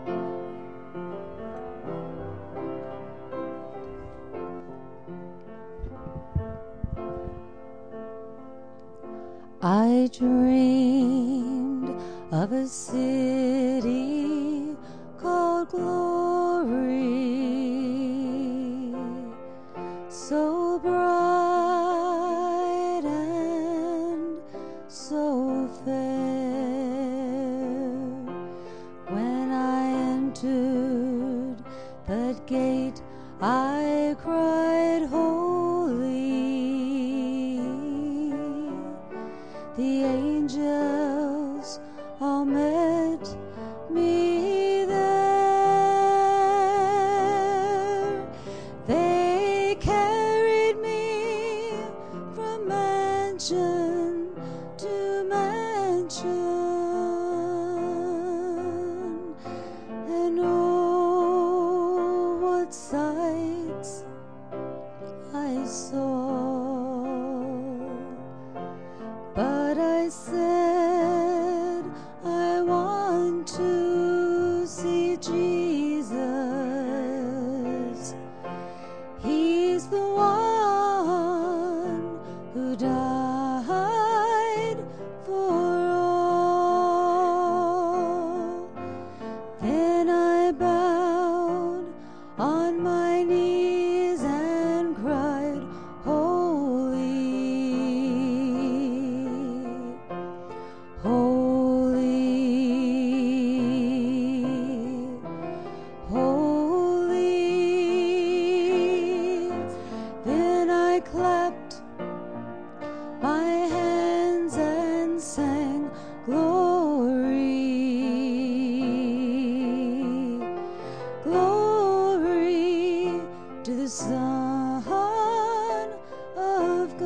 I dreamed of a city called Glory, so bright and so fair. When I entered that gate, I cried, holy. The angels all met me there. They carried me from mansion to mansion, and oh, what sights I saw. But I said, I want to see Jesus. He's the one who died for all. Then I bowed on my knees and cried, holy. Holy, holy. Then I clapped my hands and sang, glory, glory to the Son of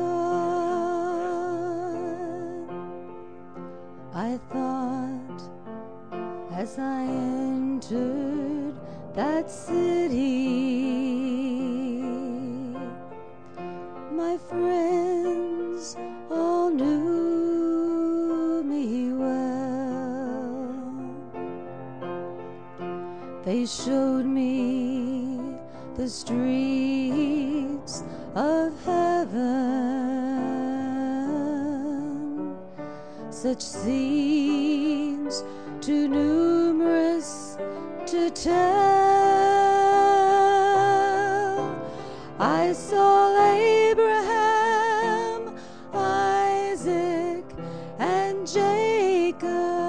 God. I thought as I entered that city, my friends all knew me well. They showed me the streets of heaven, such scenes too numerous to tell. I saw Abraham, Isaac, and Jacob,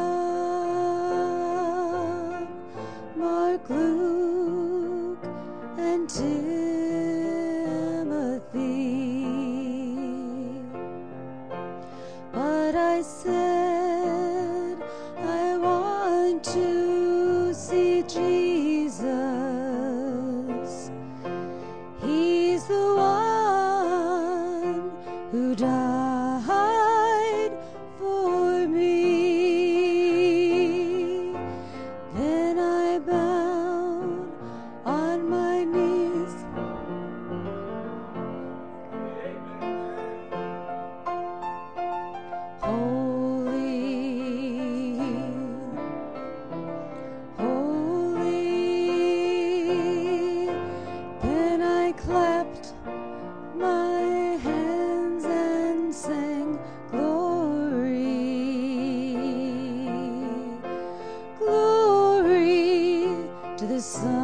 Mark, Luke, and Timothy. But I said, I want to see Jesus. He's the one who died for me. Then I bowed on my knees. Holy, holy. Then I clapped my hands and sang, glory, glory to the Son